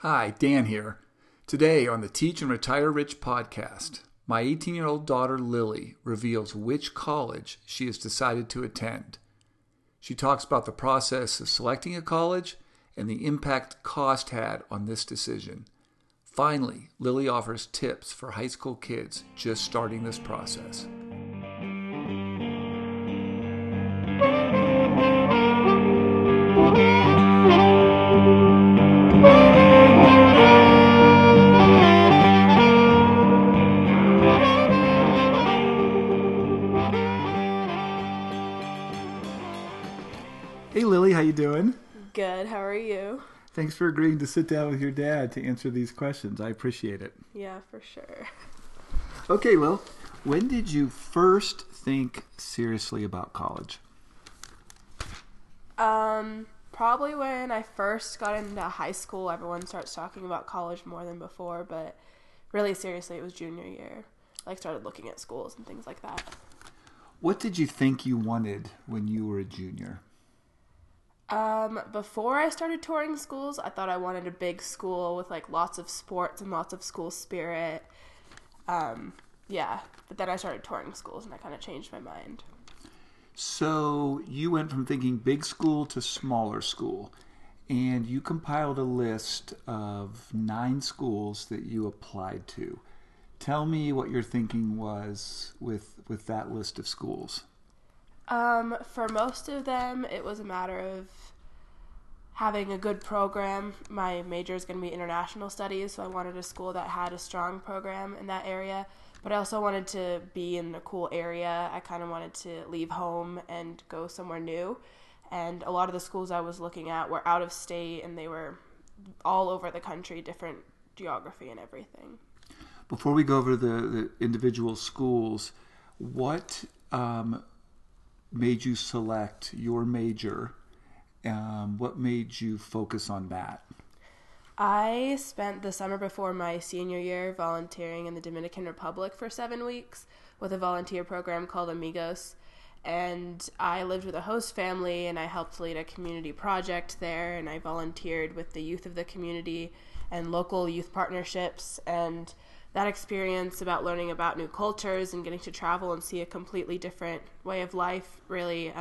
Hi, Dan here. Today on the Teach and Retire Rich podcast, my 18-year-old daughter Lily reveals which college she has decided to attend. She talks about the process of selecting a college and the impact cost had on this decision. Finally, Lily offers tips for high school kids just starting this process. Hey Lily, how you doing? Good. How are you? Thanks for agreeing to sit down with your dad to answer these questions. I appreciate it. Yeah, for sure. Okay, Lil, when did you first think seriously about college? Probably when I first got into high school, everyone starts talking about college more than before, but really seriously, it was junior year. Started looking at schools and things like that. What did you think you wanted when you were a junior? Before I started touring schools, I thought I wanted a big school with lots of sports and lots of school spirit. But then I started touring schools and I kind of changed my mind. So you went from thinking big school to smaller school, and you compiled a list of 9 schools that you applied to. Tell me what your thinking was with that list of schools. For most of them, it was a matter of having a good program. My major is going to be international studies, so I wanted a school that had a strong program in that area. But I also wanted to be in a cool area. I kind of wanted to leave home and go somewhere new. And a lot of the schools I was looking at were out of state, and they were all over the country, different geography and everything. Before we go over the individual schools, what made you select your major? What made you focus on that? I spent the summer before my senior year volunteering in the Dominican Republic for 7 weeks with a volunteer program called Amigos. And I lived with a host family, and I helped lead a community project there, and I volunteered with the youth of the community and local youth partnerships. And that experience about learning about new cultures and getting to travel and see a completely different way of life really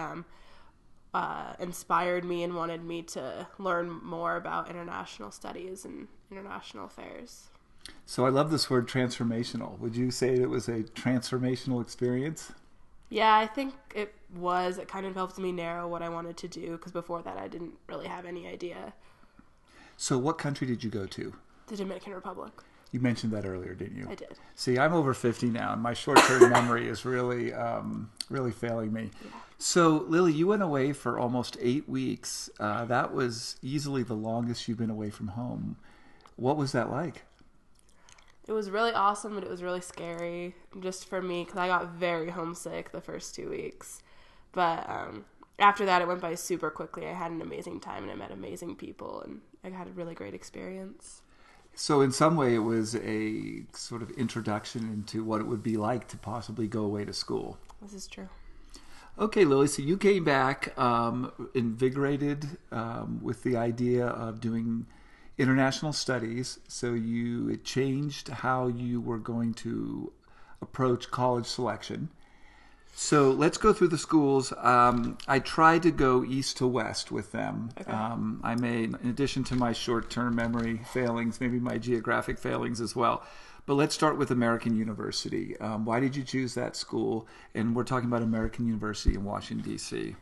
inspired me and wanted me to learn more about international studies and international affairs. So I love this word transformational. Would you say it was a transformational experience? Yeah, I think it was. It kind of helped me narrow what I wanted to do, because before that I didn't really have any idea. So what country did you go to? The Dominican Republic. You mentioned that earlier, didn't you? I did. See, I'm over 50 now, and my short-term memory is really failing me. Yeah. So, Lily, you went away for almost 8 weeks. That was easily the longest you've been away from home. What was that like? It was really awesome, but it was really scary, just for me, because I got very homesick the first 2 weeks. But after that, it went by super quickly. I had an amazing time, and I met amazing people, and I had a really great experience. So in some way, it was a sort of introduction into what it would be like to possibly go away to school. This is true. Okay, Lily, so you came back invigorated with the idea of doing international studies. So it changed how you were going to approach college selection. So let's go through the schools. I tried to go east to west with them. Okay. I may, in addition to my short-term memory failings, maybe my geographic failings as well. But let's start with American University. Why did you choose that school? And we're talking about American University in Washington, D.C.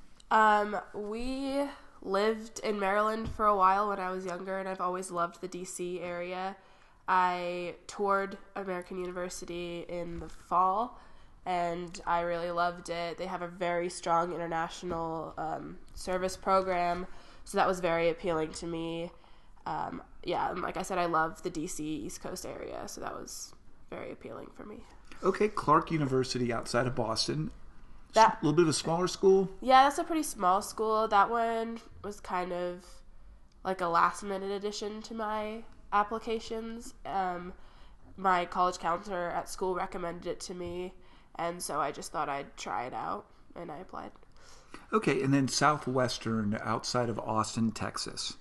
We lived in Maryland for a while when I was younger, and I've always loved the D.C. area. I toured American University in the fall, and I really loved it. They have a very strong international service program, so that was very appealing to me. Like I said, I love the DC East Coast area, so that was very appealing for me. Okay, Clark University outside of Boston. A little bit of a smaller school? Yeah, that's a pretty small school. That one was kind of like a last-minute addition to my applications. My college counselor at school recommended it to me, and so I just thought I'd try it out, and I applied. Okay, and then Southwestern outside of Austin, Texas.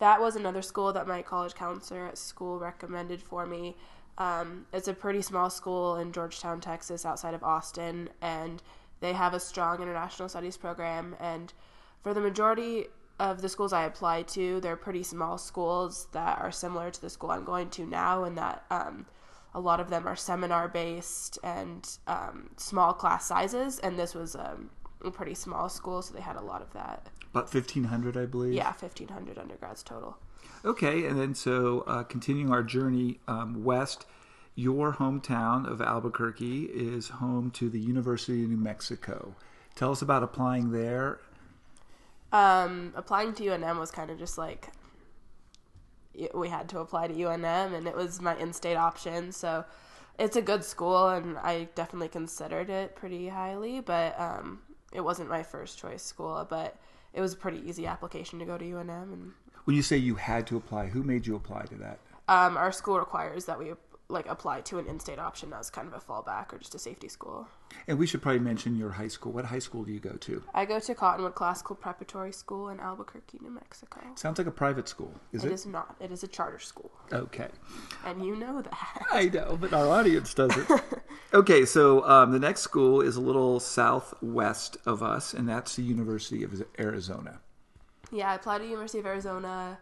that was another school that my college counselor at school recommended for me. It's a pretty small school in Georgetown, Texas, outside of Austin, and they have a strong international studies program. And for the majority of the schools I applied to, they're pretty small schools that are similar to the school I'm going to now, and that a lot of them are seminar-based and small class sizes, and this was a pretty small school, so they had a lot of that. About 1,500, I believe? Yeah, 1,500 undergrads total. Okay, and then so continuing our journey west, your hometown of Albuquerque is home to the University of New Mexico. Tell us about applying there. Applying to UNM was kind of just like, we had to apply to UNM, and it was my in-state option, so it's a good school, and I definitely considered it pretty highly, but it wasn't my first choice school, but it was a pretty easy application to go to UNM. And when you say you had to apply, who made you apply to that? Our school requires that we apply to an in-state option as kind of a fallback or just a safety school. And we should probably mention your high school. What high school do you go to? I go to Cottonwood Classical Preparatory School in Albuquerque, New Mexico. Sounds like a private school. Is it? It is not. It is a charter school. Okay. And you know that. I know, but our audience doesn't. Okay, so the next school is a little southwest of us, and that's the University of Arizona. Yeah, I applied to University of Arizona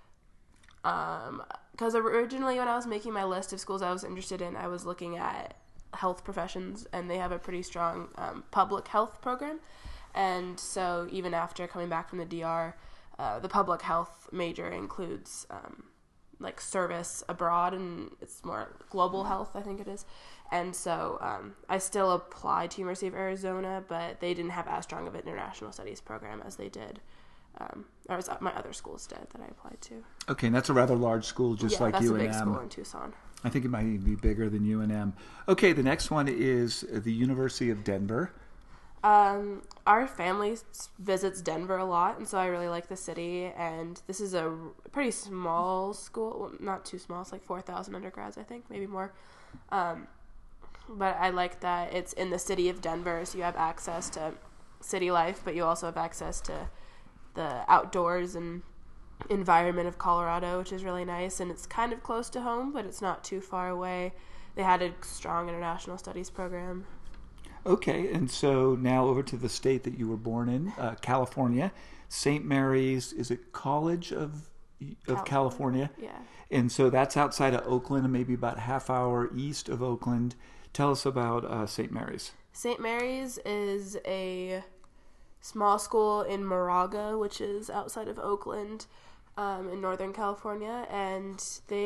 because originally when I was making my list of schools I was interested in, I was looking at health professions, and they have a pretty strong public health program. And so even after coming back from the DR, the public health major includes like service abroad, and it's more global health, I think it is. And so I still applied to University of Arizona, but they didn't have as strong of an international studies program as they did, or as my other schools did that I applied to. Okay, and that's a rather large school, just like UNM. Yeah, that's a big school in Tucson. I think it might even be bigger than UNM. Okay, the next one is the University of Denver. Our family visits Denver a lot, and so I really like the city, and this is a pretty small school. Well, not too small. It's like 4,000 undergrads, I think, maybe more. But I like that it's in the city of Denver, so you have access to city life, but you also have access to the outdoors and environment of Colorado, which is really nice, and it's kind of close to home, but it's not too far away. They had a strong international studies program. Okay, and so now over to the state that you were born in, California. St. Mary's, is it College of California? Yeah. And so that's outside of Oakland, and maybe about a half hour east of Oakland. Tell us about St. Mary's. St. Mary's is a small school in Moraga, which is outside of Oakland, in Northern California, and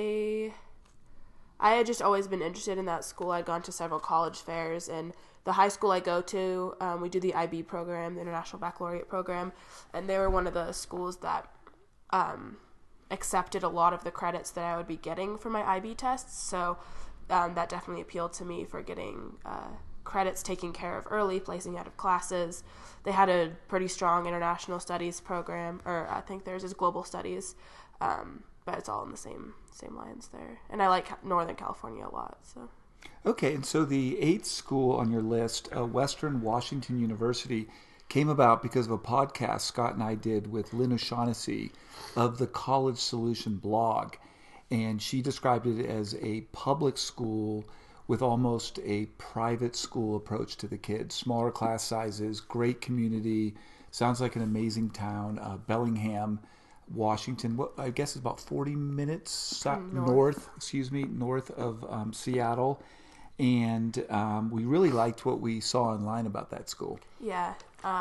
I had just always been interested in that school. I'd gone to several college fairs, and the high school I go to, we do the IB program, the International Baccalaureate program, and they were one of the schools that accepted a lot of the credits that I would be getting for my IB tests, so that definitely appealed to me for getting credits taken care of early, placing out of classes. They had a pretty strong international studies program, or I think theirs is global studies, but it's all in the same lines there. And I like Northern California a lot. So. Okay, and so the 8th school on your list, Western Washington University, came about because of a podcast Scott and I did with Lynn O'Shaughnessy of the College Solution blog. And she described it as a public school with almost a private school approach to the kids. Smaller class sizes, great community, sounds like an amazing town. Bellingham, Washington, what I guess is about 40 minutes north of Seattle. And we really liked what we saw online about that school. Yeah.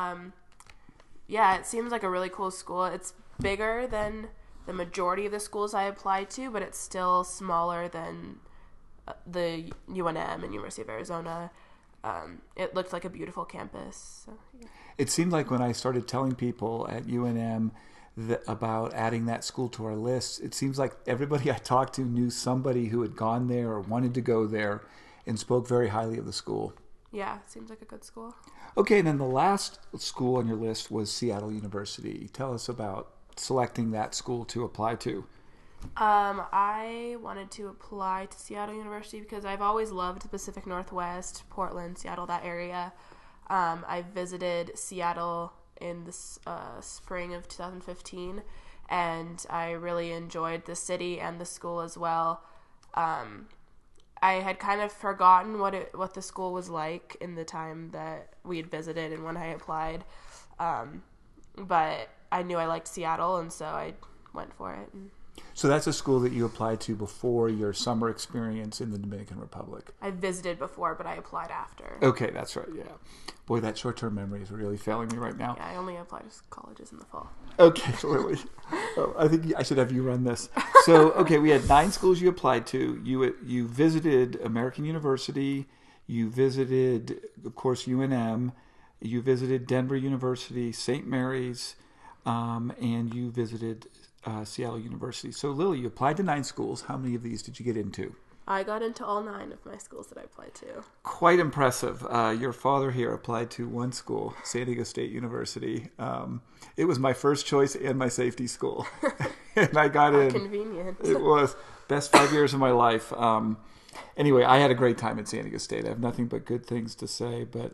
It seems like a really cool school. It's bigger than the majority of the schools I applied to, but it's still smaller than the UNM and University of Arizona. It looked like a beautiful campus. So, yeah. It seemed like when I started telling people at UNM about adding that school to our list, it seems like everybody I talked to knew somebody who had gone there or wanted to go there and spoke very highly of the school. Yeah, it seems like a good school. Okay, and then the last school on your list was Seattle University. Tell us about selecting that school to apply to. I wanted to apply to Seattle University because I've always loved the Pacific Northwest, Portland, Seattle, that area. I visited Seattle in the spring of 2015, and I really enjoyed the city and the school as well. I had kind of forgotten what the school was like in the time that we had visited and when I applied, but I knew I liked Seattle, and so I went for it. So that's a school that you applied to before your summer experience in the Dominican Republic. I visited before, but I applied after. Okay, that's right, yeah. Boy, that short-term memory is really failing me right now. Yeah, I only applied to colleges in the fall. Okay, really. Oh, I think I should have you run this. So, okay, we had 9 schools you applied to. You visited American University. You visited, of course, UNM. You visited Denver University, St. Mary's, and you visited Seattle University. So, Lily, you applied to 9 schools. How many of these did you get into? I got into all 9 of my schools that I applied to. Quite impressive. Your father here applied to one school, San Diego State University. It was my first choice and my safety school. And I got in. Convenient. It was. Best 5 years of my life. Anyway, I had a great time at San Diego State. I have nothing but good things to say, but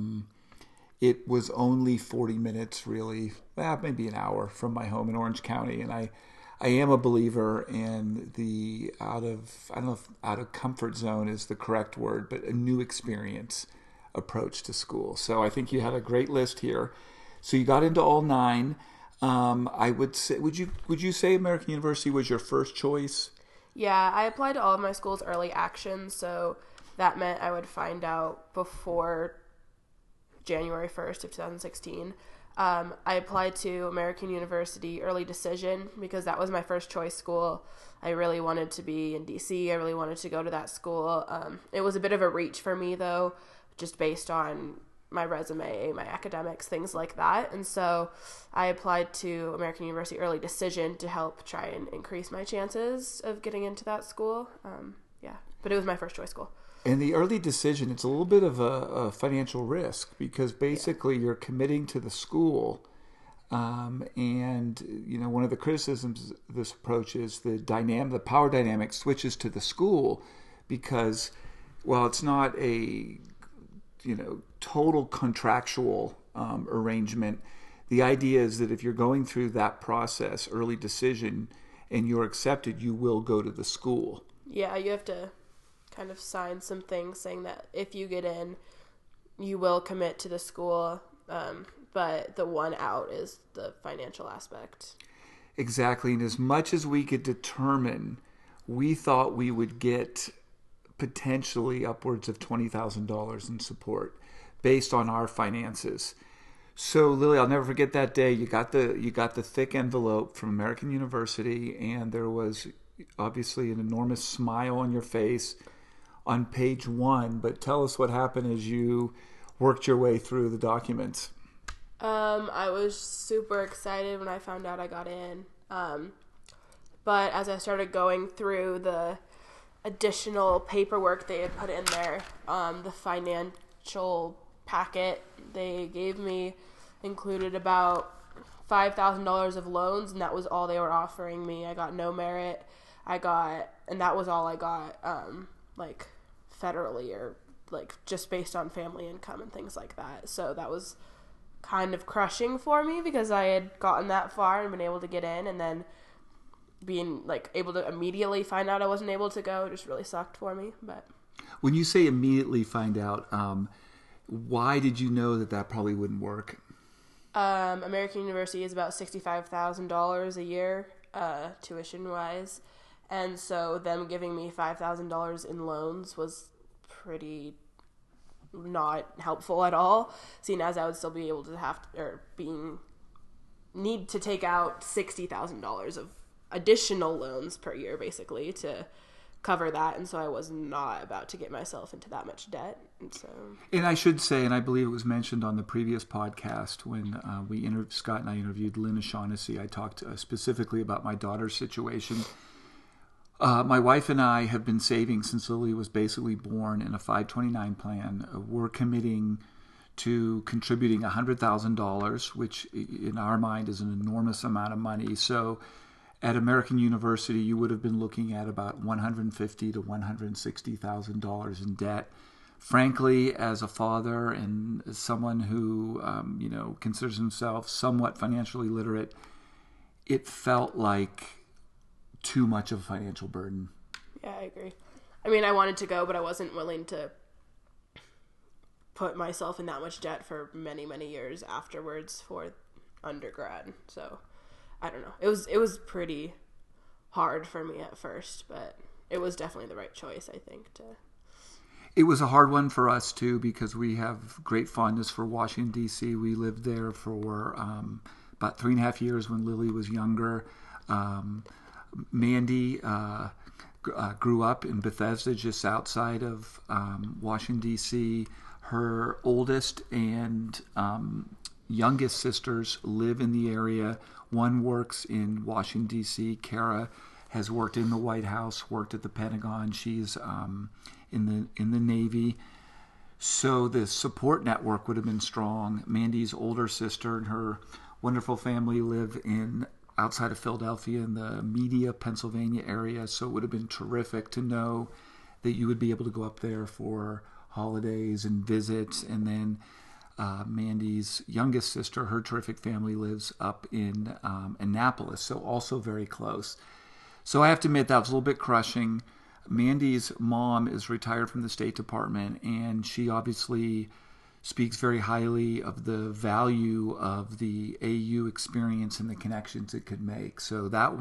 it was only 40 minutes, really, maybe an hour from my home in Orange County. And I am a believer in the I don't know if out of comfort zone is the correct word, but a new experience approach to school. So I think you had a great list here. So you got into all 9. I would say, would you say American University was your first choice? Yeah, I applied to all of my schools early action, so that meant I would find out before January 1st of 2016. I applied to American University early decision because that was my first choice school. I really wanted to be in DC. I really wanted to go to that school. It was a bit of a reach for me, though, just based on my resume, my academics, things like that. And so I applied to American University early decision to help try and increase my chances of getting into that school. But it was my first choice school. And the early decision, it's a little bit of a financial risk because basically you're committing to the school. And, one of the criticisms of this approach is the power dynamic switches to the school because while it's not a, total contractual arrangement, the idea is that if you're going through that process, early decision, and you're accepted, you will go to the school. Yeah, you have to kind of sign some things saying that if you get in, you will commit to the school, but the one out is the financial aspect. Exactly, and as much as we could determine, we thought we would get potentially upwards of $20,000 in support based on our finances. So Lily, I'll never forget that day. You got the thick envelope from American University, and there was obviously an enormous smile on your face on page 1, but tell us what happened as you worked your way through the documents. I was super excited when I found out I got in. But as I started going through the additional paperwork they had put in there, the financial packet they gave me included about $5,000 of loans, and that was all they were offering me. I got no merit. And that was all I got, federally or just based on family income and things like that. So that was kind of crushing for me because I had gotten that far and been able to get in, and then being able to immediately find out I wasn't able to go just really sucked for me. But when you say immediately find out, why did you know that probably wouldn't work? American University is about $65,000 a year, tuition wise. And so them giving me $5,000 in loans was pretty not helpful at all, seeing as I would still be able to need to take out $60,000 of additional loans per year, basically, to cover that. And so I was not about to get myself into that much debt. And I should say, and I believe it was mentioned on the previous podcast when Scott and I interviewed Lynn O'Shaughnessy, I talked specifically about my daughter's situation. My wife and I have been saving since Lily was basically born in a 529 plan. We're committing to contributing $100,000, which in our mind is an enormous amount of money. So at American University, you would have been looking at about $150,000 to $160,000 in debt. Frankly, as a father and as someone who considers himself somewhat financially literate, it felt like too much of a financial burden. Yeah, I agree. I mean, I wanted to go, but I wasn't willing to put myself in that much debt for many, many years afterwards for undergrad. So, I don't know. It was pretty hard for me at first, but it was definitely the right choice, I think. It was a hard one for us, too, because we have great fondness for Washington, D.C. We lived there for about 3.5 years when Lily was younger. Mandy grew up in Bethesda, just outside of Washington, D.C. Her oldest and youngest sisters live in the area. One works in Washington, D.C. Kara has worked in the White House, worked at the Pentagon. She's in the Navy. So the support network would have been strong. Mandy's older sister and her wonderful family live outside of Philadelphia in the Media, Pennsylvania area. So it would have been terrific to know that you would be able to go up there for holidays and visits. And then Mandy's youngest sister, her terrific family lives up in Annapolis, so also very close. So I have to admit that was a little bit crushing. Mandy's mom is retired from the State Department, and she obviously speaks very highly of the value of the AU experience and the connections it could make. So that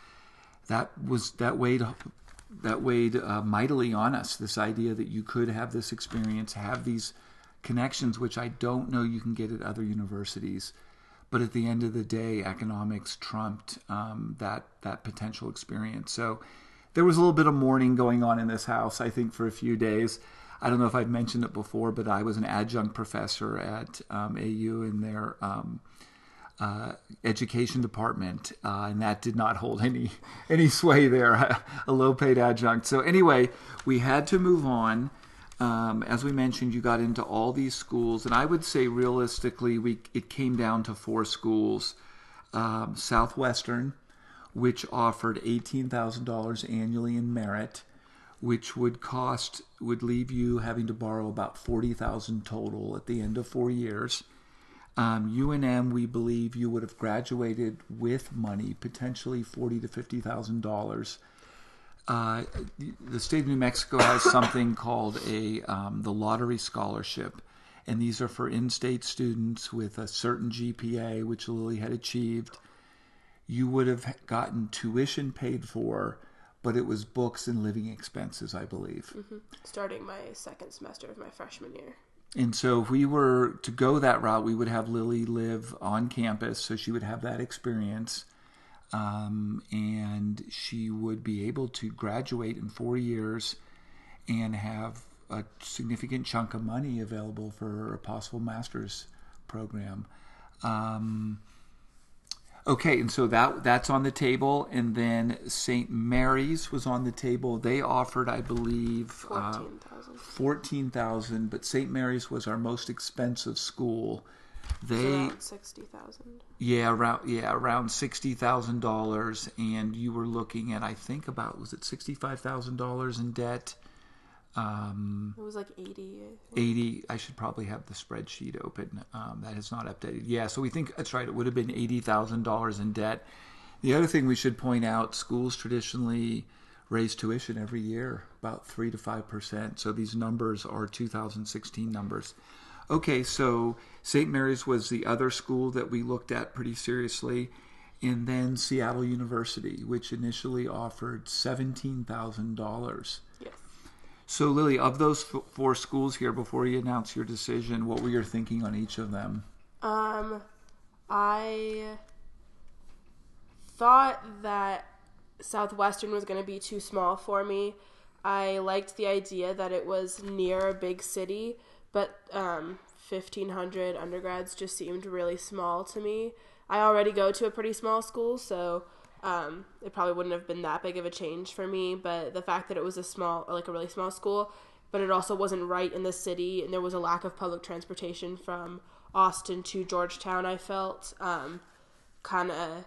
weighed mightily on us. This idea that you could have this experience, have these connections, which I don't know you can get at other universities. But at the end of the day, economics trumped that potential experience. So there was a little bit of mourning going on in this house, I think, for a few days. I don't know if I've mentioned it before, but I was an adjunct professor at AU in their education department, and that did not hold any sway there, a low-paid adjunct. So anyway, we had to move on. As we mentioned, you got into all these schools, and I would say realistically, it came down to 4 schools. Southwestern, which offered $18,000 annually in merit, which would leave you having to borrow about $40,000 total at the end of 4 years. UNM, we believe you would have graduated with money, potentially $40,000 to $50,000. The state of New Mexico has something called the lottery scholarship, and these are for in-state students with a certain GPA, which Lily had achieved. You would have gotten tuition paid for, but it was books and living expenses, I believe. Mm-hmm. Starting my second semester of my freshman year. And so if we were to go that route, we would have Lily live on campus, so she would have that experience. And she would be able to graduate in 4 years and have a significant chunk of money available for a possible master's program. Okay, and so that's on the table. And then St. Mary's was on the table. They offered, I believe, $14,000, but St. Mary's was our most expensive school. Around $60,000. Yeah, around $60,000, and you were looking at, I think, was it $65,000 in debt? It was like 80. 80. I should probably have the spreadsheet open. That is not updated. Yeah, so we think that's right. It would have been $80,000 in debt. The other thing we should point out: schools traditionally raise tuition every year, about 3 to 5%. So these numbers are 2016 numbers. Okay, so St. Mary's was the other school that we looked at pretty seriously, and then Seattle University, which initially offered $17,000. Yes. So Lily, of those 4 schools here, before you announce your decision, what were your thinking on each of them? I thought that Southwestern was going to be too small for me. I liked the idea that it was near a big city, but 1,500 undergrads just seemed really small to me. I already go to a pretty small school, so it probably wouldn't have been that big of a change for me. But the fact that it was a really small school, but it also wasn't right in the city, and there was a lack of public transportation from Austin to Georgetown, I felt kind of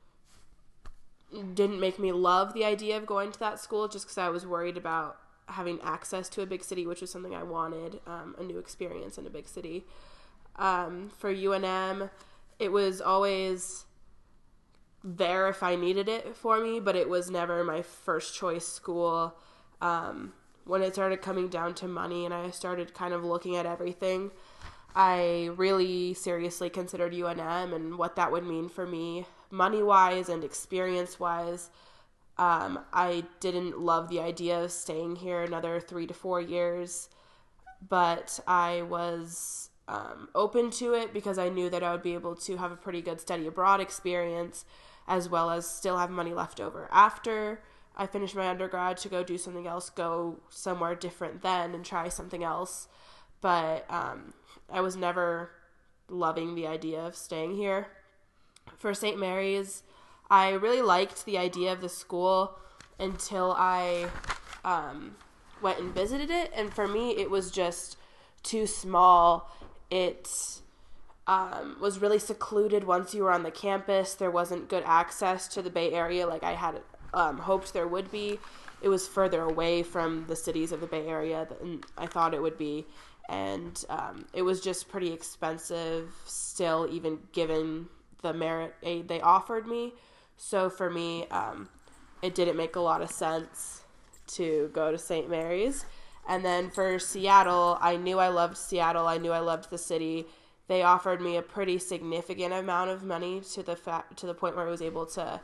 didn't make me love the idea of going to that school, just because I was worried about having access to a big city, which was something I wanted, a new experience in a big city. For UNM, it was always there if I needed it for me, but it was never my first choice school. When it started coming down to money and I started kind of looking at everything, I really seriously considered UNM and what that would mean for me money-wise and experience-wise. I didn't love the idea of staying here another 3 to 4 years, but I was open to it because I knew that I would be able to have a pretty good study abroad experience as well as still have money left over after I finished my undergrad to go do something else, go somewhere different then and try something else. But I was never loving the idea of staying here. For St. Mary's, I really liked the idea of the school until I went and visited it. And for me, it was just too small. It was really secluded once you were on the campus. There wasn't good access to the Bay Area like I had hoped there would be. It was further away from the cities of the Bay Area than I thought it would be. And it was just pretty expensive still, even given the merit aid they offered me. So for me, it didn't make a lot of sense to go to St. Mary's. And then for Seattle, I knew I loved Seattle. I knew I loved the city. They offered me a pretty significant amount of money to the point where I was able to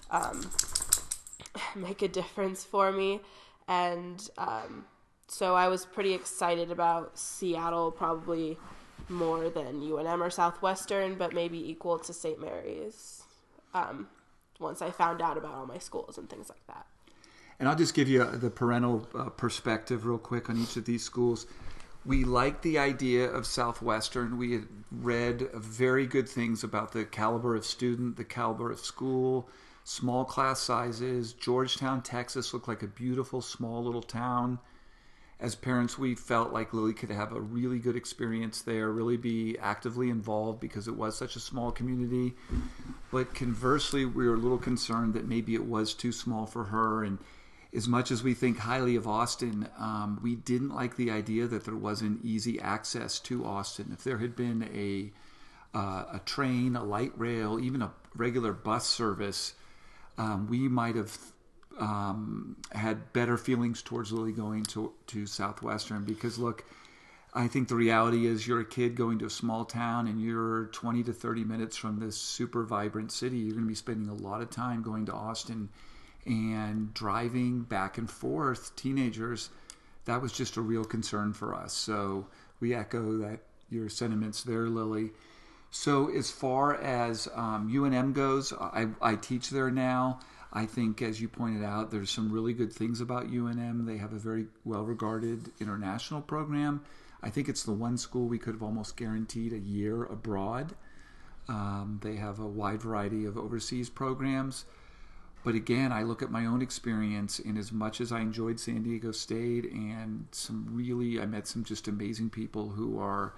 make a difference for me. And so I was pretty excited about Seattle, probably more than UNM or Southwestern, but maybe equal to St. Mary's once I found out about all my schools and things like that. And I'll just give you the parental perspective real quick on each of these schools. We liked the idea of Southwestern. We had read very good things about the caliber of student, the caliber of school, small class sizes. Georgetown, Texas looked like a beautiful small little town. As parents, we felt like Lily could have a really good experience there, really be actively involved because it was such a small community. But conversely, we were a little concerned that maybe it was too small for her. And as much as we think highly of Austin, we didn't like the idea that there wasn't easy access to Austin. If there had been a train, a light rail, even a regular bus service, we might have had better feelings towards Lily going to Southwestern. Because look, I think the reality is you're a kid going to a small town and you're 20 to 30 minutes from this super vibrant city. You're going to be spending a lot of time going to Austin and driving back and forth, teenagers. That was just a real concern for us. So we echo that your sentiments there, Lily. So as far as UNM goes, I teach there now. I think, as you pointed out, there's some really good things about UNM. They have a very well-regarded international program. I think it's the one school we could have almost guaranteed a year abroad. They have a wide variety of overseas programs. But again, I look at my own experience, and as much as I enjoyed San Diego State and I met some just amazing people who are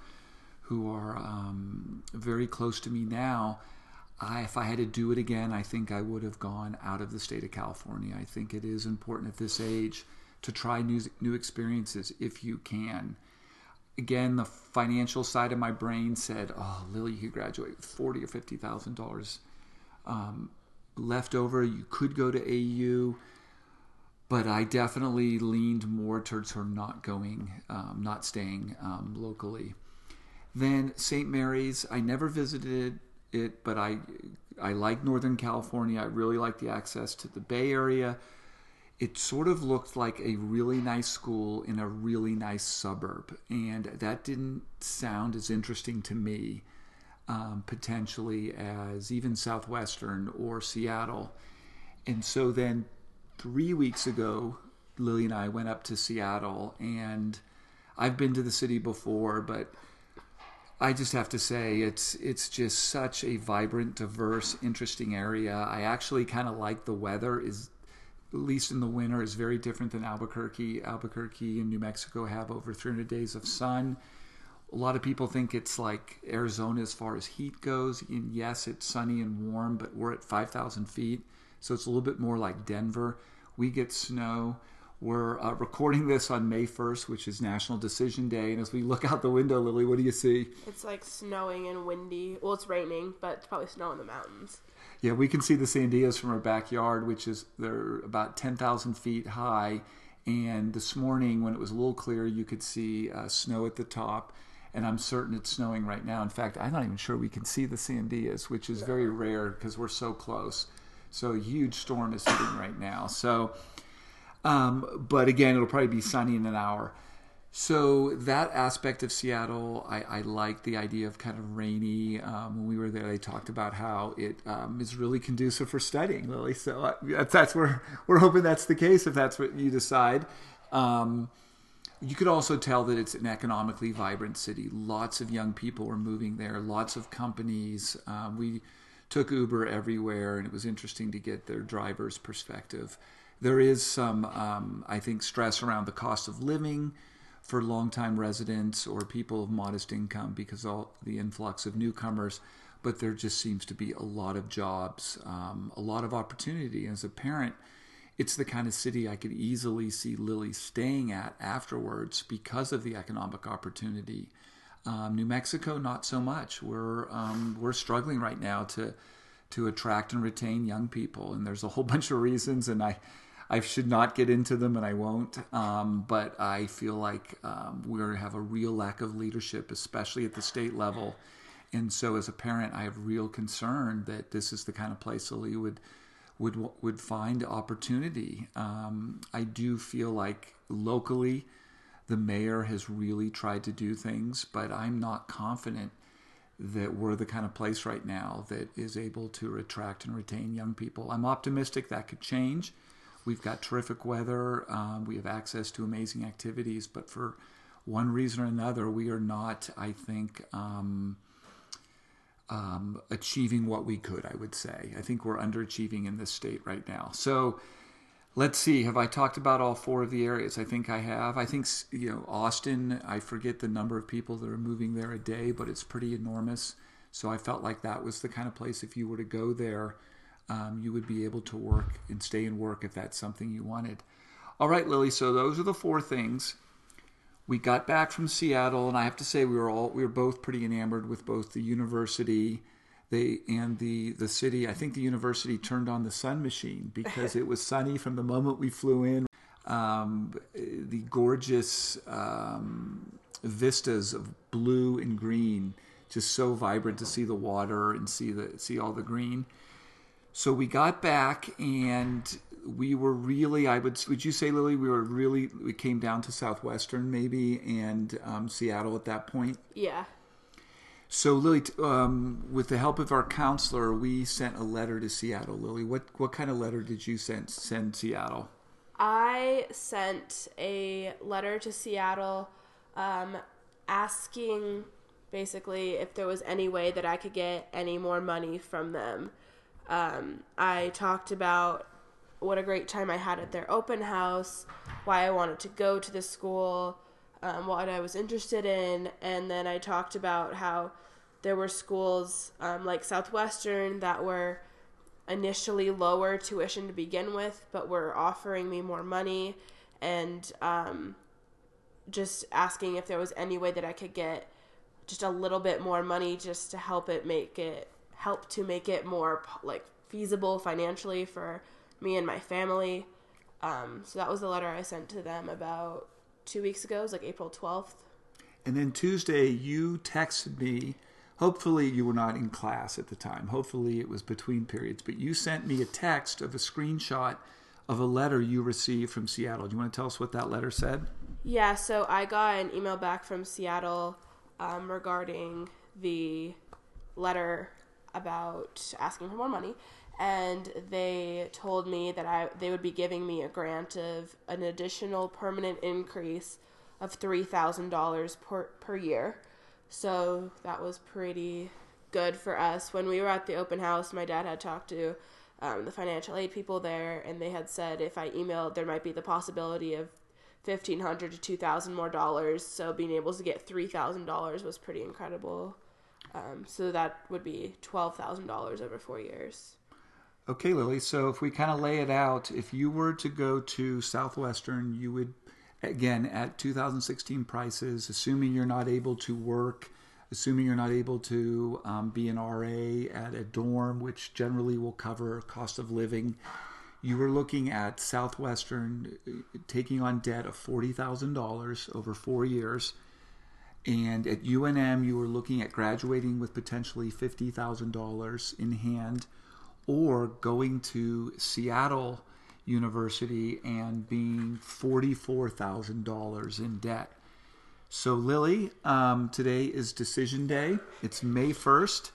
very close to me now. If I had to do it again, I think I would have gone out of the state of California. I think it is important at this age to try new experiences if you can. Again, the financial side of my brain said, "Oh, Lily, you could graduate with $40,000 or $50,000 left over. You could go to AU." But I definitely leaned more towards her not staying locally. Then St. Mary's, I never visited it, but I like Northern California. I really like the access to the Bay Area. It sort of looked like a really nice school in a really nice suburb, and that didn't sound as interesting to me potentially as even Southwestern or Seattle. And so then 3 weeks ago, Lily and I went up to Seattle, and I've been to the city before, but I just have to say it's just such a vibrant, diverse, interesting area. I actually kind of like the weather, is at least in the winter, is very different than Albuquerque. Albuquerque and New Mexico have over 300 days of sun. A lot of people think it's like Arizona as far as heat goes. And yes, it's sunny and warm, but we're at 5,000 feet, so it's a little bit more like Denver. We get snow. We're recording this on May 1st, which is National Decision Day. And as we look out the window, Lily, what do you see? It's like snowing and windy. Well, it's raining, but it's probably snow in the mountains. Yeah, we can see the Sandias from our backyard, which is they're about 10,000 feet high. And this morning, when it was a little clearer, you could see snow at the top. And I'm certain it's snowing right now. In fact, I'm not even sure we can see the Sandias, which is very rare because we're so close. So a huge storm is hitting right now. So, but again, it'll probably be sunny in an hour. So that aspect of Seattle, I like the idea of kind of rainy. When we were there, they talked about how it is really conducive for studying, Lily. So that's where we're hoping that's the case if that's what you decide. You could also tell that it's an economically vibrant city. Lots of young people are moving there, lots of companies. We took Uber everywhere, and it was interesting to get their driver's perspective. There is some, I think, stress around the cost of living for longtime residents or people of modest income because of all the influx of newcomers, but there just seems to be a lot of jobs, a lot of opportunity. As a parent, it's the kind of city I could easily see Lily staying at afterwards because of the economic opportunity. New Mexico, not so much. We're struggling right now to attract and retain young people, and there's a whole bunch of reasons, and I should not get into them, and I won't. But I feel like we have a real lack of leadership, especially at the state level. And so, as a parent, I have real concern that this is the kind of place Lily would find opportunity. I do feel like locally, the mayor has really tried to do things, but I'm not confident that we're the kind of place right now that is able to attract and retain young people. I'm optimistic that could change. We've got terrific weather. We have access to amazing activities, but for one reason or another, we are not, I think, achieving what we could, I would say. I think we're underachieving in this state right now. So let's see. Have I talked about all four of the areas? I think I have. I think, Austin, I forget the number of people that are moving there a day, but it's pretty enormous. So I felt like that was the kind of place, if you were to go there, you would be able to work and stay and work if that's something you wanted. All right, Lily, so those are the four things. We got back from Seattle, and I have to say we were both pretty enamored with both the university and the city. I think the university turned on the sun machine because it was sunny from the moment we flew in. The gorgeous vistas of blue and green, just so vibrant to see the water and see all the green. So we got back, and we were really, would you say, Lily, we came down to Southwestern maybe and Seattle at that point? Yeah. So Lily, with the help of our counselor, we sent a letter to Seattle. Lily, what kind of letter did you send Seattle? I sent a letter to Seattle asking basically if there was any way that I could get any more money from them. I talked about what a great time I had at their open house, why I wanted to go to the school, what I was interested in, and then I talked about how there were schools like Southwestern that were initially lower tuition to begin with, but were offering me more money, and just asking if there was any way that I could get just a little bit more money just to help make it more like feasible financially for me and my family. So that was the letter I sent to them about 2 weeks ago. It was like April 12th. And then Tuesday you texted me. Hopefully you were not in class at the time. Hopefully it was between periods. But you sent me a text of a screenshot of a letter you received from Seattle. Do you want to tell us what that letter said? Yeah, so I got an email back from Seattle regarding the letter about asking for more money, and they told me that they would be giving me a grant of an additional permanent increase of $3,000 per year. So that was pretty good for us. When we were at the open house, my dad had talked to the financial aid people there, and they had said if I emailed, there might be the possibility of $1,500 to $2,000 more dollars. So being able to get $3,000 was pretty incredible. So that would be $12,000 over 4 years. Okay, Lily. So if we kind of lay it out, if you were to go to Southwestern, you would, again, at 2016 prices, assuming you're not able to work, assuming you're not able to be an RA at a dorm, which generally will cover cost of living, you were looking at Southwestern taking on debt of $40,000 over 4 years. And at UNM, you were looking at graduating with potentially $50,000 in hand, or going to Seattle University and being $44,000 in debt. So Lily, today is decision day. It's May 1st.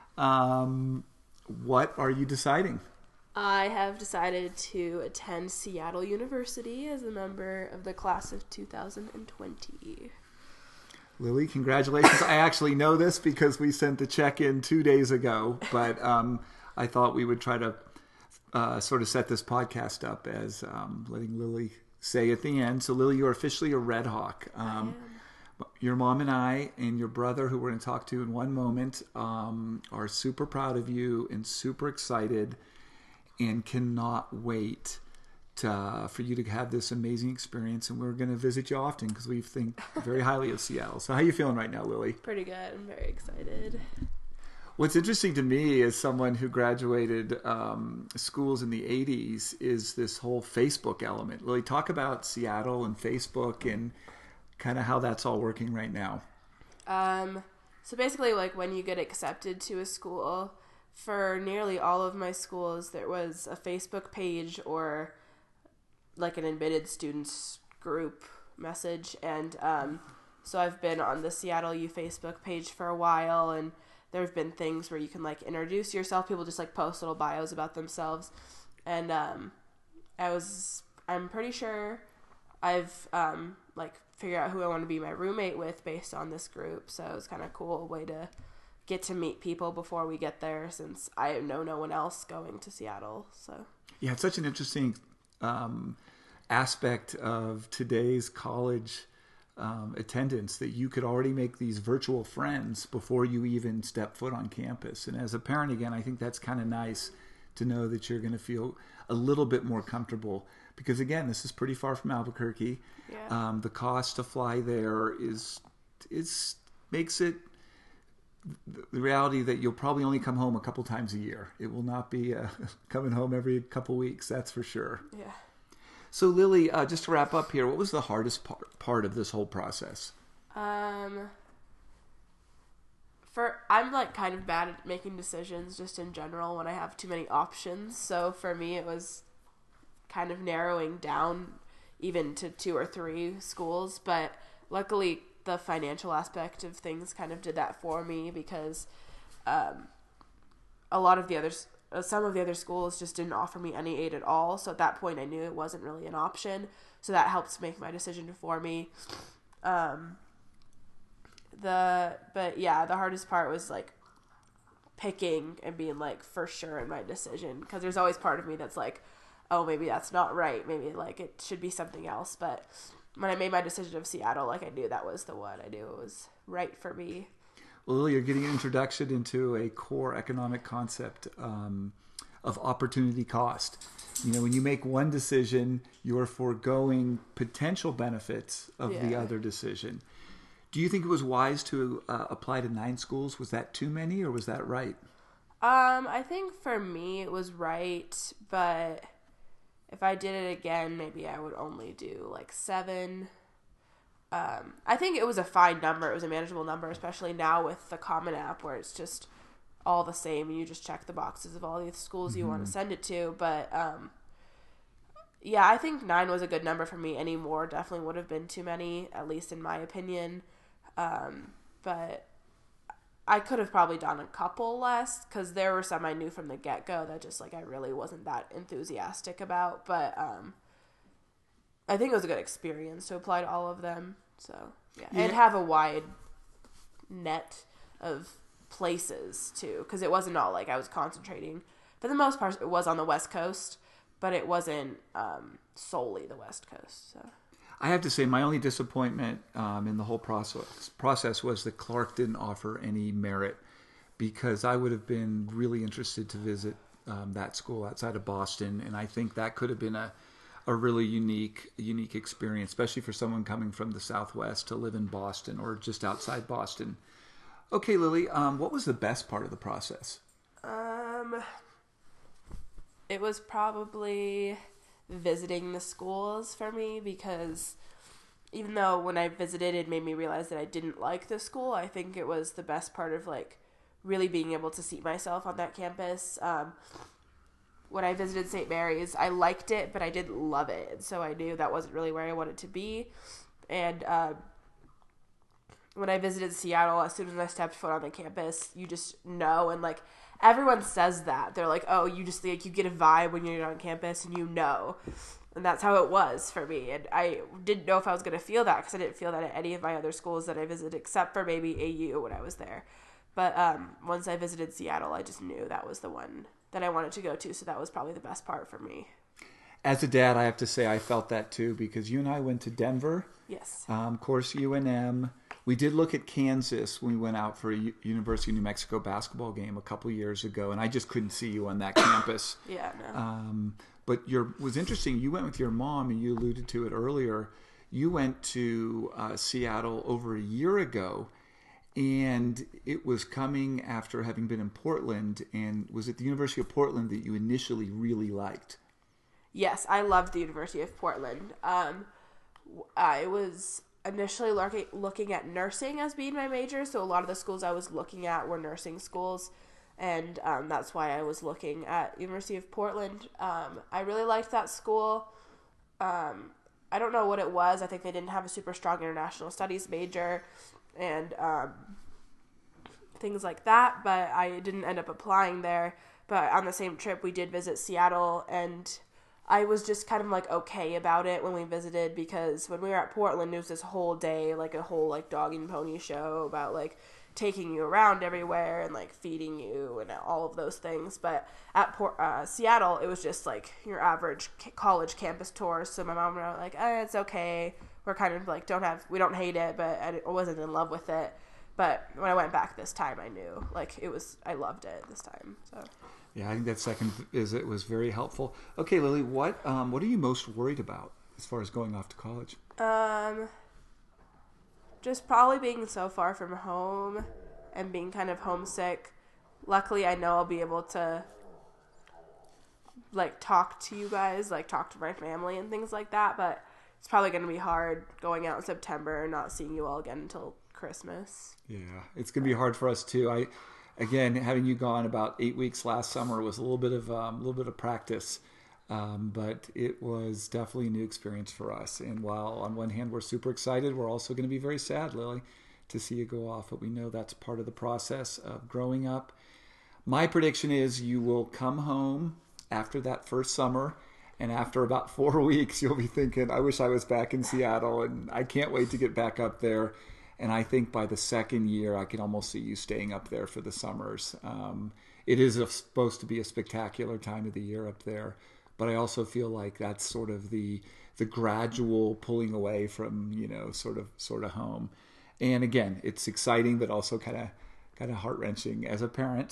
What are you deciding? I have decided to attend Seattle University as a member of the class of 2020. Lily, congratulations. I actually know this because we sent the check in 2 days ago, but I thought we would try to sort of set this podcast up as letting Lily say at the end. So Lily, you're officially a Red Hawk. Your mom and I and your brother, who we're going to talk to in one moment, are super proud of you and super excited and cannot wait for you to have this amazing experience. And we're going to visit you often because we think very highly of Seattle. So how are you feeling right now, Lily? Pretty good. I'm very excited. What's interesting to me as someone who graduated schools in the 80s is this whole Facebook element. Lily, talk about Seattle and Facebook and kind of how that's all working right now. So basically, like, when you get accepted to a school, for nearly all of my schools, there was a Facebook page or like an admitted students group message. And so I've been on the Seattle U Facebook page for a while, and there have been things where you can like introduce yourself. People just like post little bios about themselves. And I'm pretty sure I've like figured out who I want to be my roommate with based on this group. So it was kind of cool way to get to meet people before we get there, since I know no one else going to Seattle. So yeah, it's such an interesting aspect of today's college attendance that you could already make these virtual friends before you even step foot on campus. And as a parent, again, I think that's kind of nice to know that you're going to feel a little bit more comfortable, because again, this is pretty far from Albuquerque. Yeah. The cost to fly there makes it the reality that you'll probably only come home a couple times a year. It will not be coming home every couple weeks, that's for sure. Yeah. So Lily, just to wrap up here, what was the hardest part of this whole process? I'm like kind of bad at making decisions just in general when I have too many options. So for me, it was kind of narrowing down even to 2 or 3 schools. But luckily, the financial aspect of things kind of did that for me, because some of the other schools just didn't offer me any aid at all. So at that point, I knew it wasn't really an option. So that helped make my decision for me. But yeah, the hardest part was like picking and being like for sure in my decision, because there's always part of me that's like, oh, maybe that's not right. Maybe like it should be something else. But when I made my decision of Seattle, like I knew that was the one. I knew it was right for me. Well, Lily, you're getting an introduction into a core economic concept of opportunity cost. You know, when you make one decision, you're foregoing potential benefits of the other decision. Do you think it was wise to apply to 9 schools? Was that too many, or was that right? I think for me it was right, but if I did it again, maybe I would only do like 7. I think it was a fine number. It was a manageable number, especially now with the Common App, where it's just all the same and you just check the boxes of all the schools you want to send it to. But yeah, I think 9 was a good number for me. Any more definitely would have been too many, at least in my opinion. But I could have probably done a couple less, because there were some I knew from the get-go that just like I really wasn't that enthusiastic about. But I think it was a good experience to apply to all of them. So yeah. And have a wide net of places too, because it wasn't all like I was concentrating. For the most part, it was on the West Coast, but it wasn't solely the West Coast. So I have to say, my only disappointment in the whole process was that Clark didn't offer any merit, because I would have been really interested to visit that school outside of Boston, and I think that could have been a really unique experience, especially for someone coming from the Southwest to live in Boston or just outside Boston. Okay, Lily, what was the best part of the process? Um, it was probably visiting the schools for me because even though when I visited it made me realize that I didn't like the school, I think it was the best part of like really being able to see myself on that campus. When I visited St. Mary's, I liked it, but I didn't love it. And so I knew that wasn't really where I wanted to be. And when I visited Seattle, as soon as I stepped foot on the campus, you just know. And like everyone says that. They're like, oh, you just like you get a vibe when you're on campus and you know. And that's how it was for me. And I didn't know if I was going to feel that because I didn't feel that at any of my other schools that I visited except for maybe AU when I was there. But once I visited Seattle, I just knew that was the one that I wanted to go to. So that was probably the best part for me. As a dad, I have to say I felt that too because you and I went to Denver. Yes. Of course, UNM. We did look at Kansas when we went out for a University of New Mexico basketball game a couple years ago, and I just couldn't see you on that campus. Yeah, no. But was interesting. You went with your mom, and you alluded to it earlier. You went to Seattle over a year ago, and it was coming after having been in Portland. And was it the University of Portland that you initially really liked? Yes, I loved the University of Portland. I was initially looking at nursing as being my major, so a lot of the schools I was looking at were nursing schools, and that's why I was looking at University of Portland. I really liked that school. I don't know what it was. I think they didn't have a super strong international studies major and things like that, but I didn't end up applying there. But on the same trip, we did visit Seattle, and I was just kind of like okay about it when we visited because when we were at Portland, it was this whole day, like a whole like dog and pony show about like taking you around everywhere and like feeding you and all of those things. But at Seattle, it was just like your average college campus tour. So my mom and I were like, it's okay. We're kind of like we don't hate it, but I wasn't in love with it. But when I went back this time, I knew like I loved it this time. So. Yeah, I think that second visit was very helpful. Okay, Lily, what are you most worried about as far as going off to college? Just probably being so far from home and being kind of homesick. Luckily, I know I'll be able to like talk to you guys, like talk to my family and things like that, but it's probably going to be hard going out in September and not seeing you all again until Christmas. Yeah, it's going to be hard for us too. Again, having you gone about 8 weeks last summer was a little bit of practice, but it was definitely a new experience for us. And while on one hand we're super excited, we're also going to be very sad, Lily, to see you go off. But we know that's part of the process of growing up. My prediction is you will come home after that first summer, and after about 4 weeks, you'll be thinking, "I wish I was back in Seattle, and I can't wait to get back up there." And I think by the second year, I can almost see you staying up there for the summers. It is supposed to be a spectacular time of the year up there, but I also feel like that's sort of the gradual pulling away from sort of home. And again, it's exciting, but also kind of heart wrenching as a parent.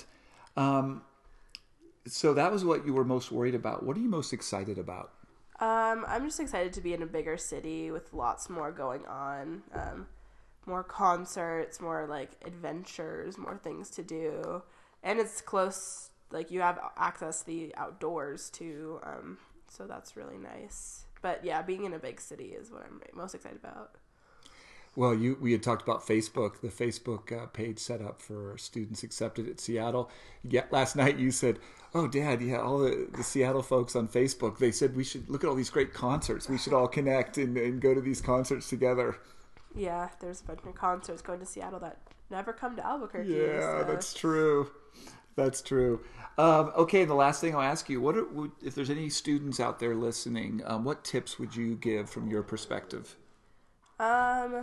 So that was what you were most worried about. What are you most excited about? I'm just excited to be in a bigger city with lots more going on. More concerts, more like adventures, more things to do, and it's close. Like you have access to the outdoors too, so that's really nice. But yeah, being in a big city is what I'm most excited about. Well, we had talked about Facebook, the Facebook page set up for students accepted at Seattle. Yet last night you said, "Oh, Dad, yeah, all the Seattle folks on Facebook, they said we should look at all these great concerts. We should all connect and go to these concerts together." Yeah, there's a bunch of concerts going to Seattle that never come to Albuquerque. Yeah, so. That's true. That's true. Okay, the last thing I'll ask you, if there's any students out there listening, what tips would you give from your perspective? I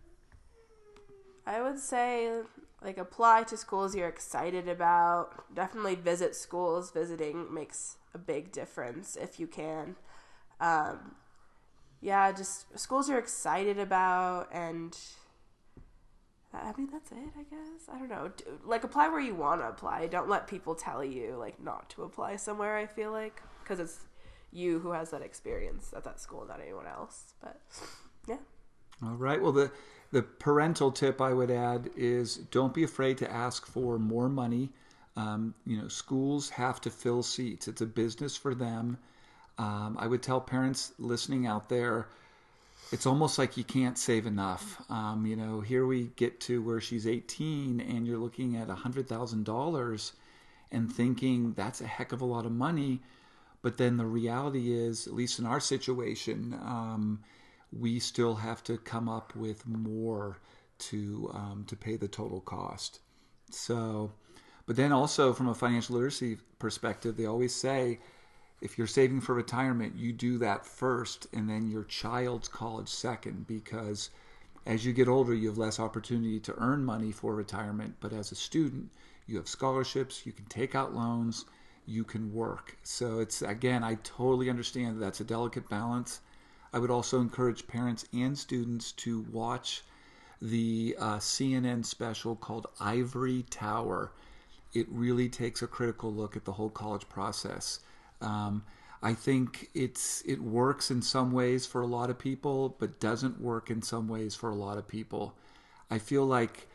would say, like, apply to schools you're excited about. Definitely visit schools. Visiting makes a big difference if you can. Yeah, just schools you're excited about, and I mean, that's it, I guess. I don't know. Like, apply where you want to apply. Don't let people tell you, like, not to apply somewhere, I feel like, because it's you who has that experience at that school, not anyone else. But, yeah. All right. Well, the parental tip I would add is don't be afraid to ask for more money. Schools have to fill seats. It's a business for them. I would tell parents listening out there, it's almost like you can't save enough. Here we get to where she's 18 and you're looking at $100,000 and thinking that's a heck of a lot of money. But then the reality is, at least in our situation, we still have to come up with more to pay the total cost. So, but then also from a financial literacy perspective, they always say, if you're saving for retirement, you do that first and then your child's college second, because as you get older, you have less opportunity to earn money for retirement. But as a student, you have scholarships, you can take out loans, you can work. So it's, again, I totally understand that's a delicate balance. I would also encourage parents and students to watch the CNN special called Ivory Tower. It really takes a critical look at the whole college process. I think it works in some ways for a lot of people, but doesn't work in some ways for a lot of people. I feel like,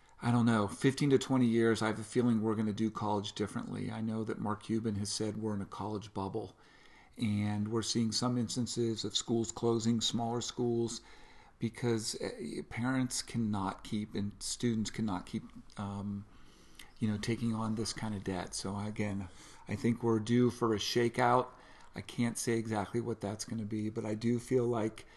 15 to 20 years, I have a feeling we're going to do college differently. I know that Mark Cuban has said we're in a college bubble, and we're seeing some instances of schools closing, smaller schools, because parents cannot keep and students cannot keep, taking on this kind of debt. So again, I think we're due for a shakeout. I can't say exactly what that's going to be, but I do feel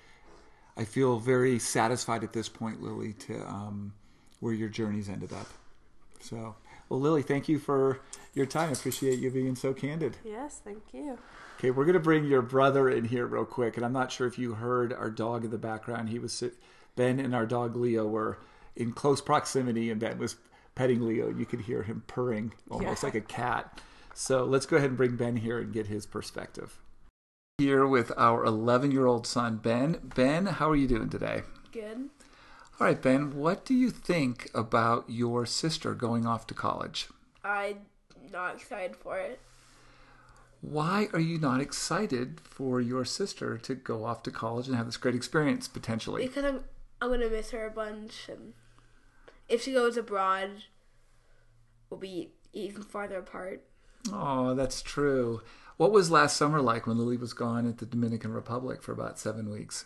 very satisfied at this point, Lily, to where your journey's ended up. So, well, Lily, thank you for your time. I appreciate you being so candid. Yes, thank you. Okay, we're going to bring your brother in here real quick, and I'm not sure if you heard our dog in the background. Ben and our dog Leo were in close proximity, and Ben was petting Leo. You could hear him purring almost like a cat. So let's go ahead and bring Ben here and get his perspective. Here with our 11-year-old son, Ben. Ben, how are you doing today? Good. All right, Ben, what do you think about your sister going off to college? I'm not excited for it. Why are you not excited for your sister to go off to college and have this great experience, potentially? Because I'm going to miss her a bunch, and if she goes abroad, we'll be even farther apart. Oh, that's true. What was last summer like when Lily was gone at the Dominican Republic for about 7 weeks?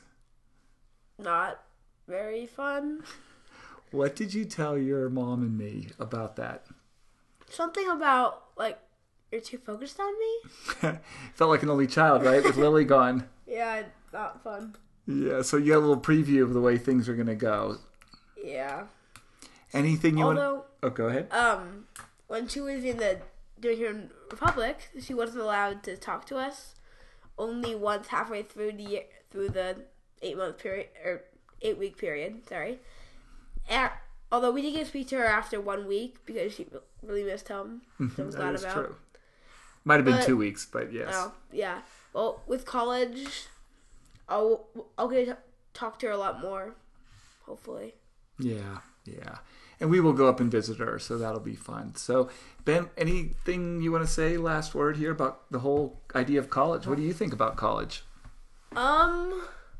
Not very fun. What did you tell your mom and me about that? Something about, you're too focused on me? Felt like an only child, right? With Lily gone. Yeah, not fun. Yeah, so you got a little preview of the way things are going to go. Yeah. Anything you want to... Oh, go ahead. When she was in the Dominican Republic, she wasn't allowed to talk to us. Only once halfway through the 8-month period, or 8-week period, sorry. Although we did get to speak to her after 1 week because she really missed him. So was glad about. True. Might have been 2 weeks, but yes. Oh, yeah. Well, with college, I'll get to talk to her a lot more, hopefully. Yeah. And we will go up and visit her, so that'll be fun. So, Ben, anything you want to say, last word here, about the whole idea of college? What do you think about college? I'm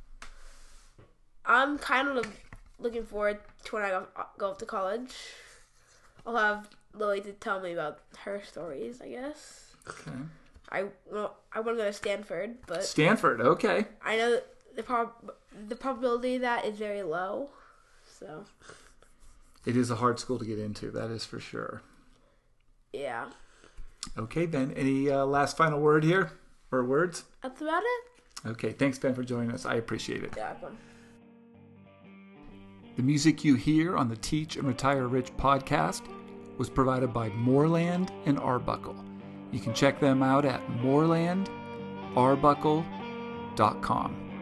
kind of looking forward to when I go off to college. I'll have Lily to tell me about her stories, I guess. Okay. I want to go to Stanford, but... Stanford, okay. I know the probability of that is very low, so... It is a hard school to get into, that is for sure. Yeah. Okay, Ben. Any last final word here? Or words? That's about it. Okay, thanks, Ben, for joining us. I appreciate it. Yeah, fun. The music you hear on the Teach and Retire Rich podcast was provided by Moreland and Arbuckle. You can check them out at morelandarbuckle.com.